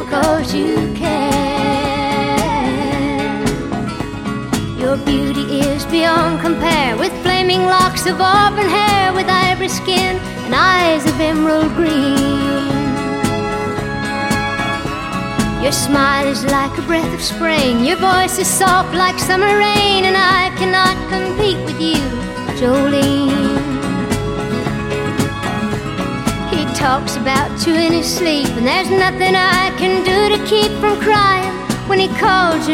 'cause you can. Your beauty is beyond compare, with flaming locks of auburn hair, with ivory skin and eyes of emerald green. Your smile is like a breath of spring, your voice is soft like summer rain, and I cannot compete with you, Jolene. He talks about you in his sleep, and there's nothing I can do to keep from crying when he calls